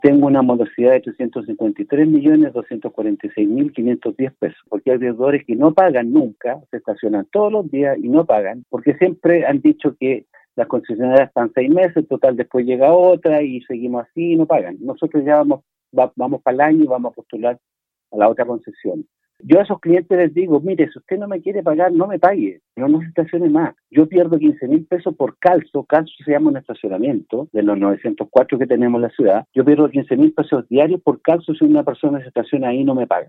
tengo una morosidad de 353.246.510 pesos, porque hay deudores que no pagan nunca, se estacionan todos los días y no pagan, porque siempre han dicho que las concesionarias están 6 meses, total después llega otra y seguimos así y no pagan. Nosotros ya vamos para el año y vamos a postular a la otra concesión. Yo a esos clientes les digo, mire, si usted no me quiere pagar, no me pague, no se estacione más. Yo pierdo 15.000 pesos por calzo se llama un estacionamiento, de los 904 que tenemos en la ciudad, yo pierdo 15.000 pesos diarios por calzo si una persona se estaciona ahí y no me paga.